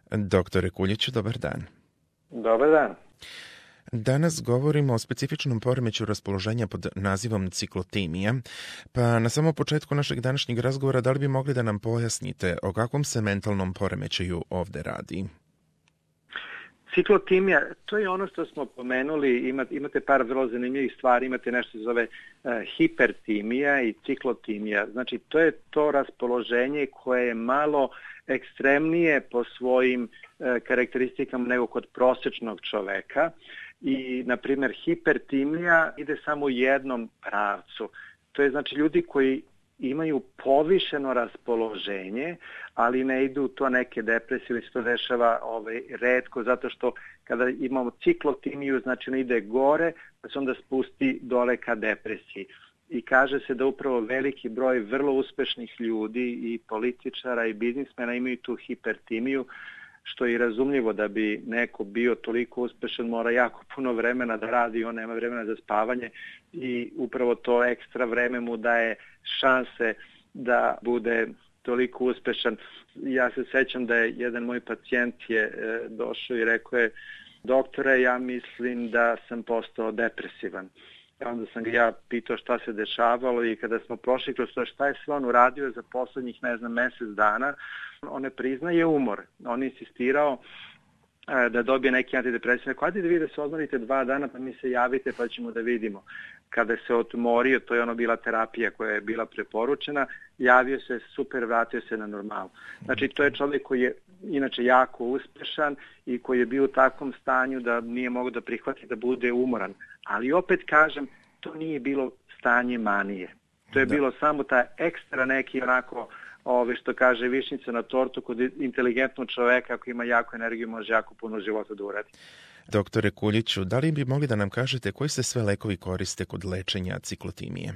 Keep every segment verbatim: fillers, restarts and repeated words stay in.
Doktore Kuljiću, dobar dan. Dobar dan. Danas govorimo o specifičnom poremeću raspoloženja pod nazivom ciklotimija, pa na samom početku našeg današnjeg razgovora da li bi mogli da nam pojasnite o kakvom se mentalnom poremećaju ovde radi? Ciklotimija, to je ono što smo pomenuli, imate, imate par vrlo zanimljivih stvari, imate nešto se zove uh, hipertimija i ciklotimija. Znači, to je to raspoloženje koje je malo ekstremnije po svojim uh, karakteristikama nego kod prosječnog čoveka. I, na primjer, hipertimija ide samo u jednom pravcu. To je znači ljudi koji imaju povišeno raspoloženje, ali ne idu u to neke depresije, ili se to dešava ovaj, retko, zato što kada imamo ciklotimiju, znači on ide gore, pa se onda spusti dole ka depresiji. I kaže se da upravo veliki broj vrlo uspešnih ljudi i političara i biznismena imaju tu hipertimiju, što je i razumljivo da bi neko bio toliko uspešan, mora jako puno vremena da radi, on nema vremena za spavanje i upravo to ekstra vreme mu daje šanse da bude toliko uspešan. Ja se sećam da je jedan moj pacijent je e, došao i rekao je: doktore, ja mislim da sam postao depresivan. Onda sam ga ja pitao šta se dešavalo i kada smo prošli kroz to šta je sve on uradio za poslednjih, ne znam, mesec dana, on ne priznaje umor. On je insistirao e, da dobije neki antidepresivan. Rekao, ajde da vi da se odmorite dva dana pa mi se javite pa ćemo da vidimo. Kada se odmorio, to je ono bila terapija koja je bila preporučena, javio se, super, vratio se na normalu. Znači, to je čovjek koji je inače jako uspešan i koji je bio u takvom stanju da nije mogao da prihvati da bude umoran. Ali opet kažem, to nije bilo stanje manije. To je da. bilo samo ta ekstra neki onako, ove, što kaže, višnjica na tortu kod inteligentnog čoveka, ako ima jako energiju, može jako puno života da uradi. Doktore Kuljiću, da li bi mogli da nam kažete koji se sve lekovi koriste kod lečenja ciklotimije?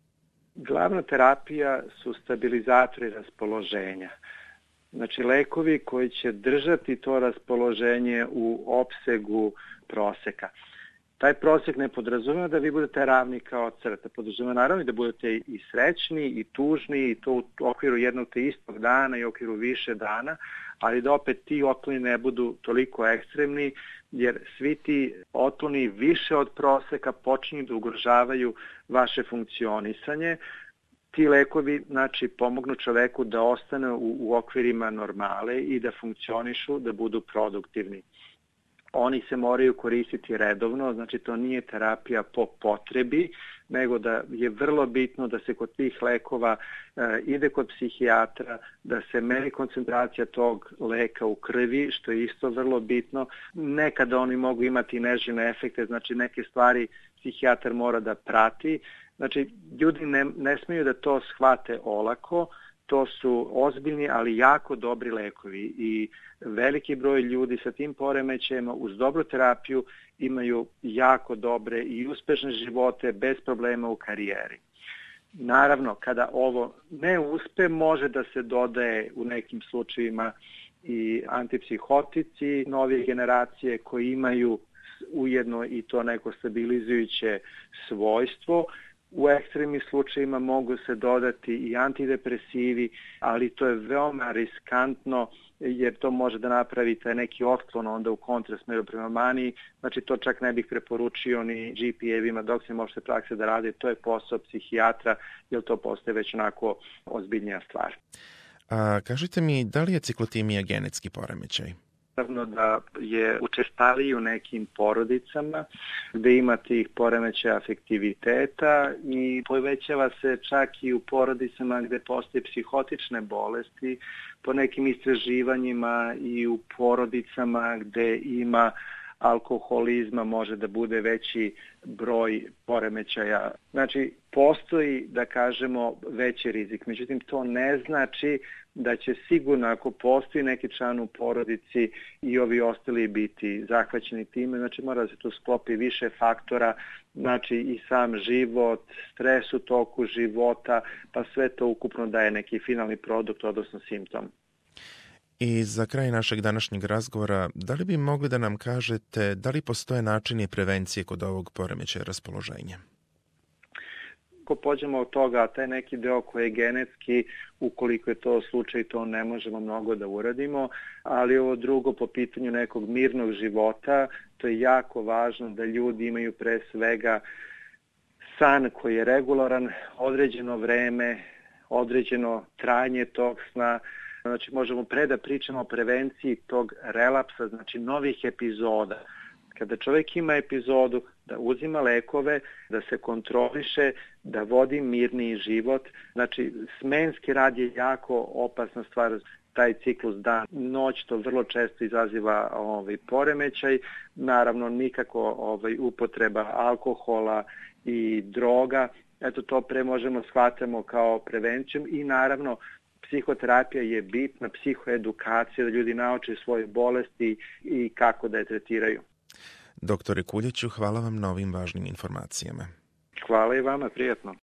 Glavna terapija su stabilizatori raspoloženja. Znači, lekovi koji će držati to raspoloženje u opsegu proseka. Taj prosek ne podrazumeva da vi budete ravni kao crta. Podrazumeva naravno da budete i srećni i tužni i to u okviru jednog te istog dana i u okviru više dana, ali da opet ti otkloni ne budu toliko ekstremni, jer svi ti otkloni više od proseka počinju da ugrožavaju vaše funkcionisanje. Ti lekovi, znači, pomognu čoveku da ostane u, u okvirima normale i da funkcionišu, da budu produktivni. Oni se moraju koristiti redovno, znači to nije terapija po potrebi, nego da je vrlo bitno da se kod tih lekova e, ide kod psihijatra, da se meri koncentracija tog leka u krvi, što je isto vrlo bitno. Nekada oni mogu imati neželjene efekte, znači neke stvari psihijatar mora da prati. Znači, ljudi ne, ne smiju da to shvate olako, to su ozbiljni, ali jako dobri lekovi i veliki broj ljudi sa tim poremećajima uz dobru terapiju imaju jako dobre i uspešne živote bez problema u karijeri. Naravno, kada ovo ne uspe, može da se dodaje u nekim slučajevima i antipsihotici novije generacije koji imaju ujedno i to neko stabilizujuće svojstvo. U ekstremnim slučajima mogu se dodati i antidepresivi, ali to je veoma riskantno jer to može da napravi taj neki otklon onda u kontrasmeru prema maniji. Znači to čak ne bih preporučio ni G P A-evima dok se možete prakse da rade. To je posao psihijatra jer to postaje već onako ozbiljnija stvar. A kažite mi, da li je ciklotimija genetski poremećaj? Naravno da je učestaliji u nekim porodicama gde ima tih poremećaja afektiviteta i povećava se čak i u porodicama gde postoje psihotične bolesti, po nekim istraživanjima i u porodicama gde ima alkoholizma može da bude veći broj poremećaja. Znači, postoji, da kažemo, veći rizik. Međutim, to ne znači da će sigurno, ako postoji neki član u porodici, i ovi ostali biti zahvaćeni time. Znači, mora da se tu sklopi više faktora, znači i sam život, stres u toku života, pa sve to ukupno daje neki finalni produkt, odnosno simptom. I za kraj našeg današnjeg razgovora, da li bi mogli da nam kažete da li postoje načini prevencije kod ovog poremećaja raspoloženja? Ako pođemo od toga, a taj neki deo koji je genetski, ukoliko je to slučaj, to ne možemo mnogo da uradimo, ali ovo drugo po pitanju nekog mirnog života, to je jako važno da ljudi imaju pre svega san koji je regularan, određeno vreme, određeno trajanje tog sna. Znači možemo pre da pričamo o prevenciji tog relapsa, znači novih epizoda. Kada čovjek ima epizodu, da uzima lekove, da se kontroliše, da vodi mirniji život. Znači smenski rad je jako opasna stvar, taj ciklus dan, noć, to vrlo često izaziva ovaj, poremećaj. Naravno nikako ovaj, upotreba alkohola i droga. Eto to pre možemo shvatamo kao prevenciju i naravno psihoterapija je bitna, psihoedukacija, da ljudi nauče svoje bolesti i kako da je tretiraju. Doktore Kuljiću, hvala vam na ovim važnim informacijama. Hvala i vama, prijatno.